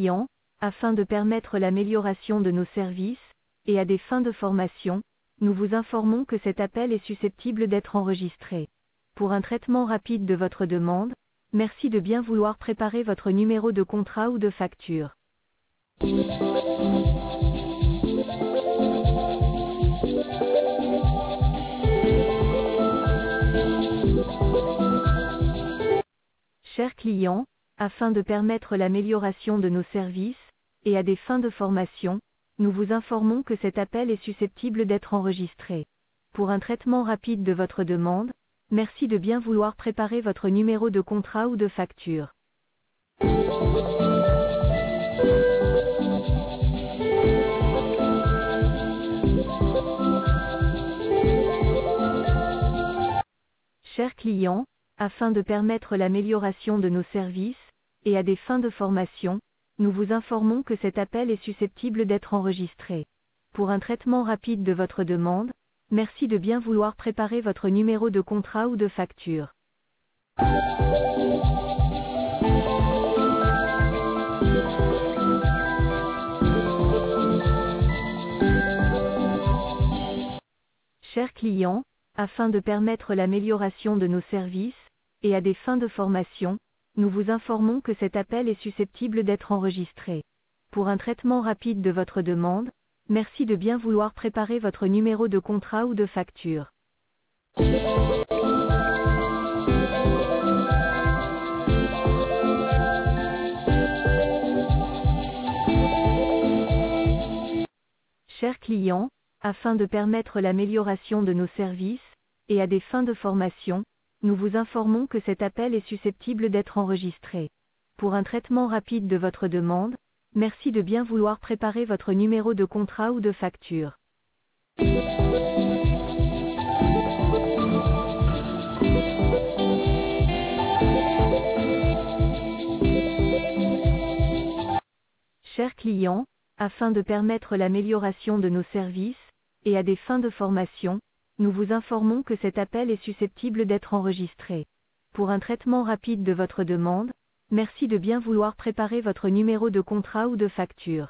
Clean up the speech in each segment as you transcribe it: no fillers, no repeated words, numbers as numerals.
client, afin de permettre l'amélioration de nos services, et à des fins de formation, nous vous informons que cet appel est susceptible d'être enregistré. Pour un traitement rapide de votre demande, merci de bien vouloir préparer votre numéro de contrat ou de facture. Chers clients, afin de permettre l'amélioration de nos services, et à des fins de formation, nous vous informons que cet appel est susceptible d'être enregistré. Pour un traitement rapide de votre demande, merci de bien vouloir préparer votre numéro de contrat ou de facture. Chers clients, afin de permettre l'amélioration de nos services, et à des fins de formation, nous vous informons que cet appel est susceptible d'être enregistré. Pour un traitement rapide de votre demande, merci de bien vouloir préparer votre numéro de contrat ou de facture. Chers clients, afin de permettre l'amélioration de nos services, et à des fins de formation, nous vous informons que cet appel est susceptible d'être enregistré. Pour un traitement rapide de votre demande, merci de bien vouloir préparer votre numéro de contrat ou de facture. Chers clients, afin de permettre l'amélioration de nos services, et à des fins de formation, nous vous informons que cet appel est susceptible d'être enregistré. Pour un traitement rapide de votre demande, merci de bien vouloir préparer votre numéro de contrat ou de facture. Chers clients, afin de permettre l'amélioration de nos services, et à des fins de formation, nous vous informons que cet appel est susceptible d'être enregistré. Pour un traitement rapide de votre demande, merci de bien vouloir préparer votre numéro de contrat ou de facture.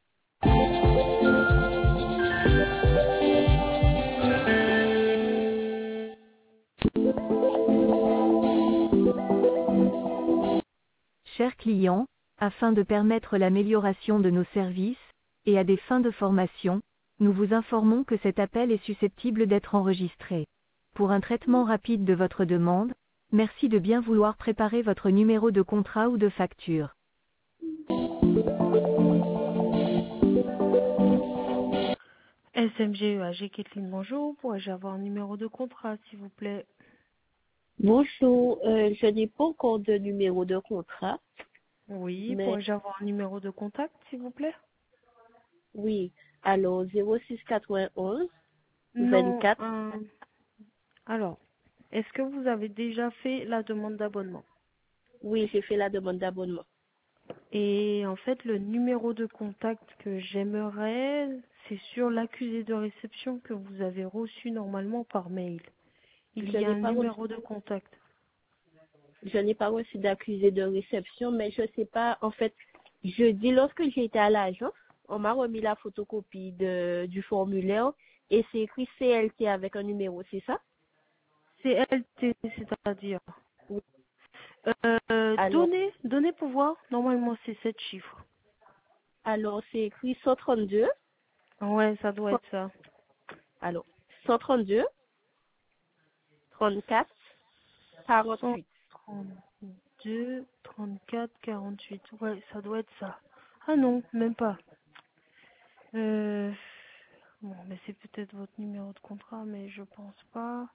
Chers clients, afin de permettre l'amélioration de nos services, et à des fins de formation, nous vous informons que cet appel est susceptible d'être enregistré. Pour un traitement rapide de votre demande, merci de bien vouloir préparer votre numéro de contrat ou de facture. SMGEAG Kathleen, bonjour. Pourrais-je avoir un numéro de contrat, s'il vous plaît? Bonjour, je n'ai pas encore de numéro de contrat. Oui, Mais pourrais-je avoir un numéro de contact, s'il vous plaît? oui, alors 0691 Non. 24. Alors, est-ce que vous avez déjà fait la demande d'abonnement? Oui, j'ai fait la demande d'abonnement. Et en fait, le numéro de contact que j'aimerais, c'est sur l'accusé de réception que vous avez reçu normalement par mail. Il y a un numéro de contact. Je n'ai pas reçu d'accusé de réception, mais je sais pas, en fait, jeudi, lorsque j'ai été à l'agence, on m'a remis la photocopie du formulaire et c'est écrit CLT avec un numéro, c'est ça? CLT, c'est-à-dire Oui. Alors, données pouvoir, normalement c'est 7 chiffres. alors c'est écrit 132. Ouais, ça doit être ça. Alors, 132, 34, 48. 132, 34, 48. Ouais, ça doit être ça. Ah non, même pas. Bon, mais c'est peut-être votre numéro de contrat, mais je pense pas.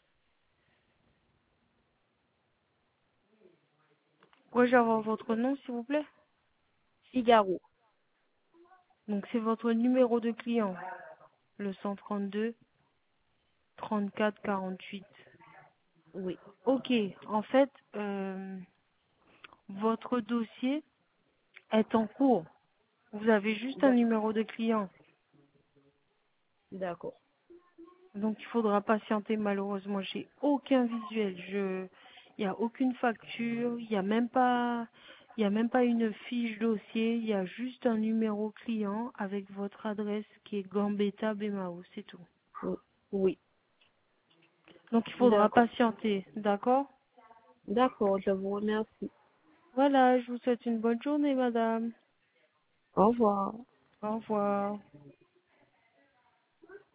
Pourrais-je avoir votre nom, s'il vous plaît? Figaro. Donc c'est votre numéro de client, le 132, 34, 48. Oui. Ok, en fait, votre dossier est en cours. Vous avez juste un numéro de client. D'accord. Donc il faudra patienter, malheureusement. J'ai aucun visuel. Il n'y a aucune facture. Il n'y a même pas Il n'y a même pas une fiche dossier, il y a juste un numéro client avec votre adresse qui est Gambetta Bemao, c'est tout. Oui. Donc il faudra patienter, d'accord? D'accord, je vous remercie. Voilà, je vous souhaite une bonne journée, madame. Au revoir. Au revoir.